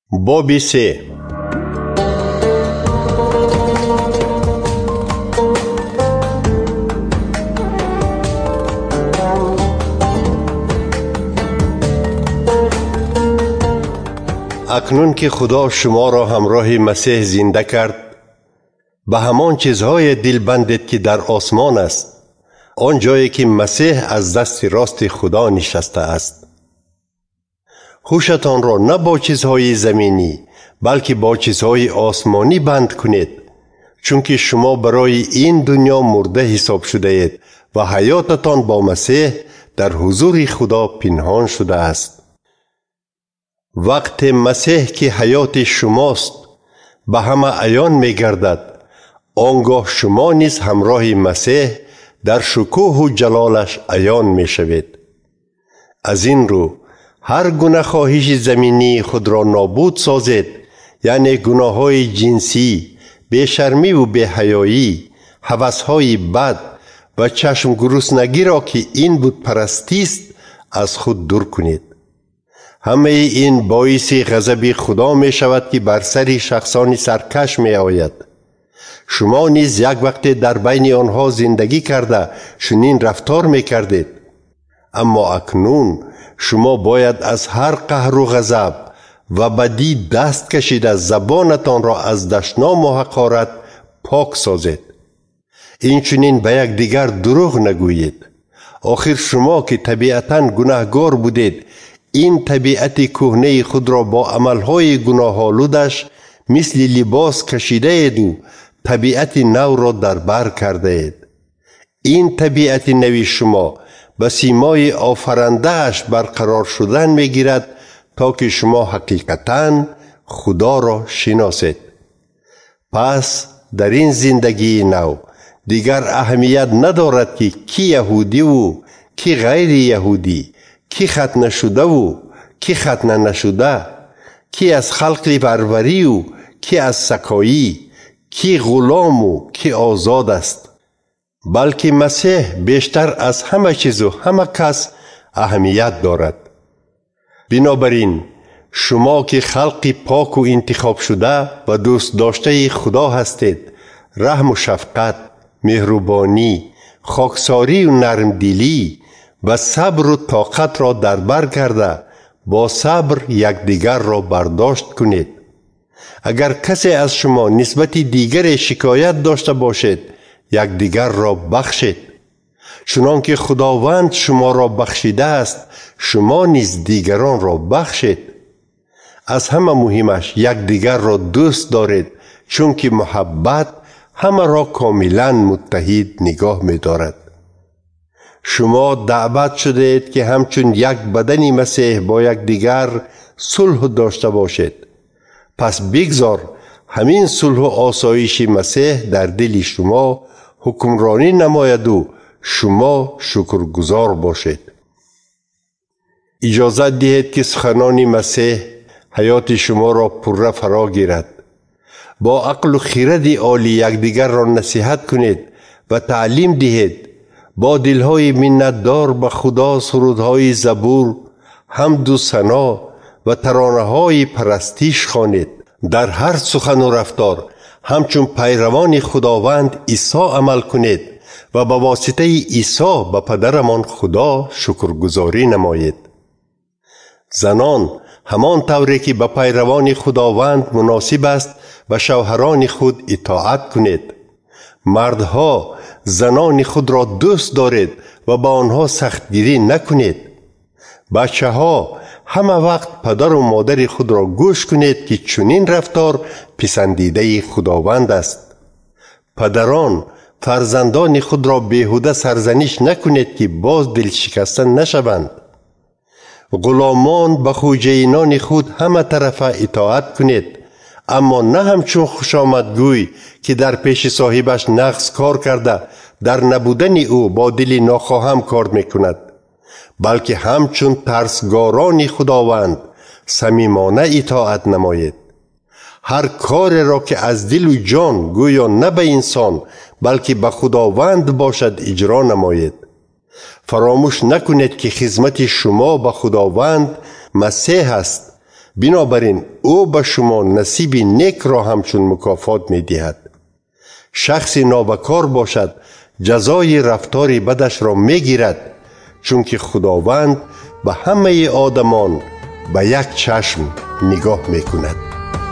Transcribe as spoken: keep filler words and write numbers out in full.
باب سه. اکنون که خدا شما را همراه مسیح زنده کرد به همان چیزهای دلبندت که در آسمان است، آن جایی که مسیح از دست راست خدا نشسته است. هوشتان را نه با چیزهای زمینی بلکه با چیزهای آسمانی بند کنید، چون که شما برای این دنیا مرده حساب شده اید و حیاتتان با مسیح در حضور خدا پنهان شده است. وقت مسیح که حیات شماست به همه عیان می گردد، آنگاه شما نیز همراه مسیح در شکوه و جلالش عیان می شوید. از این رو هر گونه خواهش زمینی خود را نابود سازید، یعنی گناه های جنسی، بیشرمی و بی‌حیایی، هوس‌های بد و چشم گرسنگی را که این بت پرستی است از خود دور کنید. همه این باعث غضب خدا می شود که بر سر شخصان سرکش می آید. شما نیز یک وقت در بین آنها زندگی کرده چنین رفتار می کردید، اما اکنون شما باید از هر قهر و غضب و بدی دست کشیده زبانتان را از دشنام و حقارت پاک سازید. این چنین به یک دیگر دروغ نگویید. آخر شما که طبیعتاً گناهگار بودید، این طبیعت کهنه خود را با عملهای گناه‌آلودش مثل لباس کشیده اید و طبیعت نو را در بر کرده اید. این طبیعت نوی شما به سیمای آفرنده اش برقرار شدن می گیرد تا که شما حقیقتاً خدا را شناسید. پس در این زندگی نو دیگر اهمیت ندارد که کی یهودی و کی غیر یهودی، کی ختنه شده و کی ختنه نشده، کی از خلق پروری و کی از سکایی، کی غلام و کی آزاد است، بلکه مسیح بیشتر از همه چیز و همه کس اهمیت دارد. بنابراین شما که خلق پاک و انتخاب شده و دوست داشته خدا هستید، رحم و شفقت، مهربانی، خاکساری و نرمدلی و صبر و طاقت را در بر کرده با صبر یکدیگر را برداشت کنید. اگر کسی از شما نسبت دیگر شکایت داشته باشد، یکدیگر را بخشید. چنان که خداوند شما را بخشیده است، شما نیز دیگران را بخشید. از همه مهمش یکدیگر را دوست دارید، چون که محبت همه را کاملا متحد نگاه می دارد. شما دعوت شده اید که همچون یک بدن مسیح با یک دیگر صلح داشته باشید. پس بگذار همین صلح و آسایش مسیح در دل شما حکمرانی نماید و شما شکرگزار باشید. اجازه دهید که سخنان مسیح حیات شما را پره فرا گیرد. با عقل و خرد عالی یکدیگر را نصیحت کنید و تعلیم دهید. با دلهای منتدار به خدا سرودهای زبور، حمد و ثنا و ترانه‌های پرستش خوانید. در هر سخن و رفتار همچون پیروان خداوند عیسی عمل کنید و به واسطه عیسی به پدرمان خدا شکرگزاری نمایید. زنان همان طوری که به پیروان خداوند مناسب است و شوهران خود اطاعت کنید. مردها زنان خود را دوست دارید و با آنها سختگیری نکنید. بچه ها همه وقت پدر و مادر خود را گوش کنید که چنین رفتار پسندیده خداوند است. پدران فرزندان خود را بیهوده سرزنش نکنید که باز دل شکسته نشوند. غلامان به خوجینان خود همه طرفه اطاعت کنید، اما نه همچون خوشامدگوی که در پیش صاحبش نقص کار کرده در نبودن او با دل ناخواهم کار میکند، بلکه همچون ترسگاران خداوند صمیمانه اطاعت نمایید. هر کار را که از دل و جان گویا نه به انسان بلکه به خداوند باشد اجرا نمایید. فراموش نکنید که خدمت شما به خداوند مسیح است. بنابراین او به شما نصیب نیک را همچون مکافات می دهد. شخصی نابکار باشد جزای رفتار بدش را می گیرد، چون که خداوند به همه آدمان به یک چشم نگاه می کند.